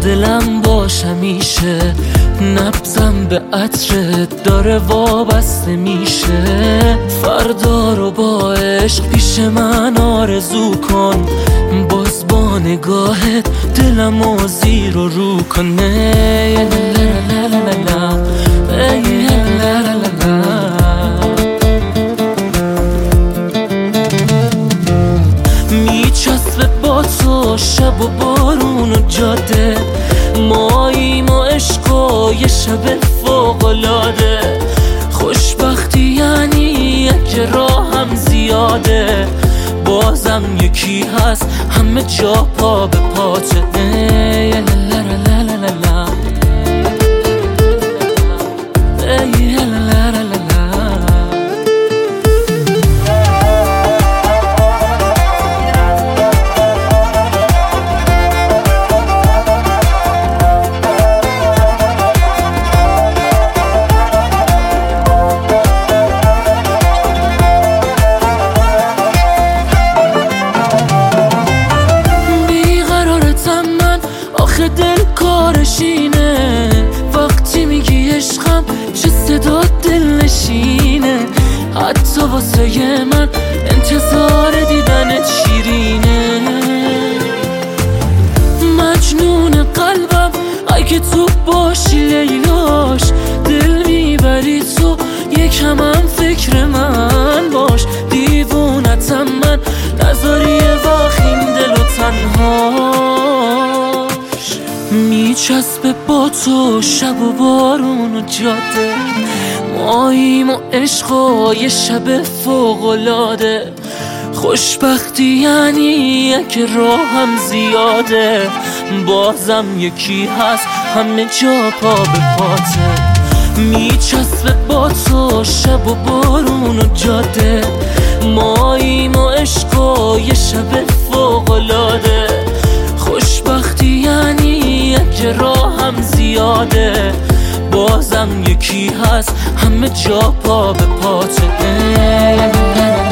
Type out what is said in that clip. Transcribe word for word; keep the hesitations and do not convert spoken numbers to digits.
دلم باش همیشه، نبضم به عطرت داره وابسته میشه. فردا رو با عشق پیش من آرزو کن، باز با نگاهت دلمو زیر و رو کنه. میچسبه با تو شب و بارون و جاده، ماییم و عشق و یه شب فوق‌العاده. خوشبختی یعنی اگه راهم زیاده، بازم یکی هست همه جا پا به پاته. آخه دل کارشینه، وقتی میگی عشقم چه صدا دل نشینه. حتی واسه من انتظار دیدنت شیرینه. مجنون قلبم اگه تو باشی لیلاش، دل میبری تو یکم هم فکر من باش. دیوونتم من نذاری یه وقت این دل و تنها. میچسبه با تو شب و بارون و جاده، ماییم و عشق و یه شب فوق‌العاده. خوشبختی یعنی اگه راهم زیاده، بازم یکی هست همه جا پا به پاته. میچسبه با تو شب و بارون و جاده، ماییم و عشق و یه شب فوق‌العاده. خوشبختی یعنی اگه راهم زیاده، بازم یکی هست همه جا پا به پاته.